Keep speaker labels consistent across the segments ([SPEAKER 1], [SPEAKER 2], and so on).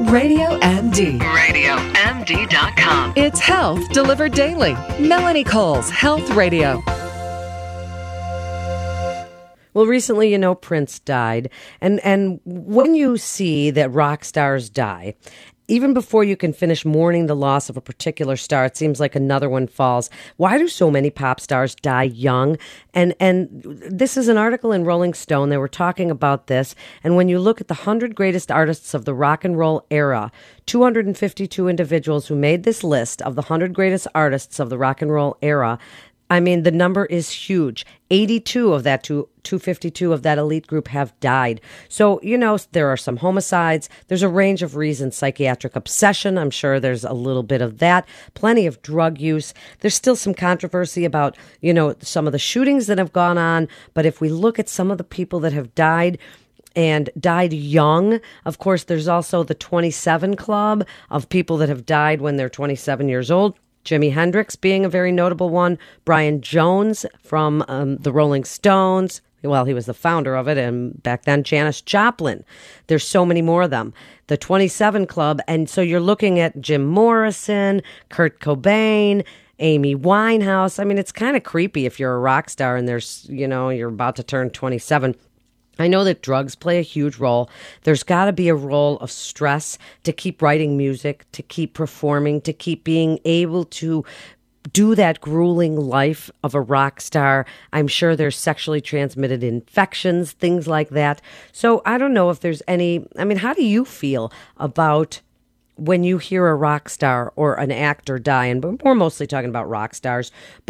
[SPEAKER 1] Radio MD.
[SPEAKER 2] RadioMD.com.
[SPEAKER 1] It's health delivered daily. Melanie Cole's Health Radio.
[SPEAKER 3] Well, recently, Prince died. And when you see that rock stars die, even before you can finish mourning the loss of a particular star, it seems like another one falls. Why do so many pop stars die young? And this is an article in Rolling Stone. They were talking about this. And when you look at the 100 greatest artists of the rock and roll era, 252 individuals who made this list of the 100 greatest artists of the rock and roll era, I mean, the number is huge. 82 of that 252 of that elite group have died. So, there are some homicides. There's a range of reasons. Psychiatric obsession. I'm sure there's a little bit of that. Plenty of drug use. There's still some controversy about, some of the shootings that have gone on. But if we look at some of the people that have died and died young, of course, there's also the 27 Club of people that have died when they're 27 years old. Jimi Hendrix being a very notable one. Brian Jones from the Rolling Stones. Well, he was the founder of it. And back then, Janis Joplin. There's so many more of them. The 27 Club. And so you're looking at Jim Morrison, Kurt Cobain, Amy Winehouse. I mean, it's kind of creepy if you're a rock star and there's, you're about to turn 27. I know that drugs play a huge role. There's got to be a role of stress to keep writing music, to keep performing, to keep being able to do that grueling life of a rock star. I'm sure there's sexually transmitted infections, things like that. So I don't know if there's any, how do you feel about when you hear a rock star or an actor die? And we're mostly talking about rock stars,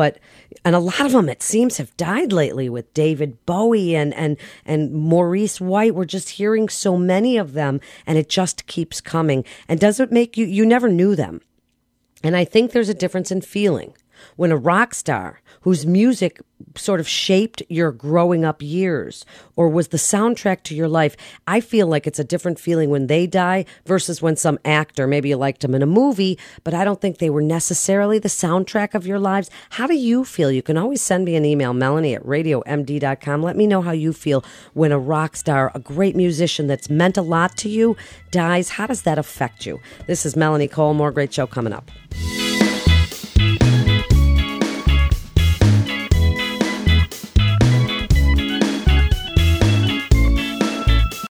[SPEAKER 3] and a lot of them, it seems, have died lately, with David Bowie and Maurice White. We're just hearing so many of them, and it just keeps coming. And does it make you never knew them? And I think there's a difference in feeling when a rock star whose music sort of shaped your growing up years or was the soundtrack to your life, I feel like it's a different feeling when they die versus when some actor, maybe you liked them in a movie, but I don't think they were necessarily the soundtrack of your lives. How do you feel? You can always send me an email, Melanie@RadioMD.com. Let me know how you feel when a rock star, a great musician that's meant a lot to you, dies. How does that affect you? This is Melanie Cole. More great show coming up.